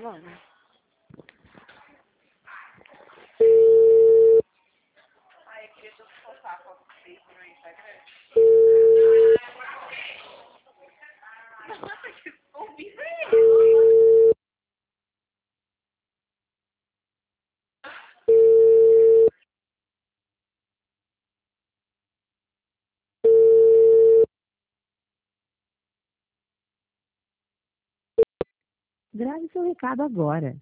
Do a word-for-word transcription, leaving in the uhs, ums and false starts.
Mano. Ai, eu queria tudo postar a foto do Face no Instagram. Nossa, que ouvi isso. Grave seu recado agora.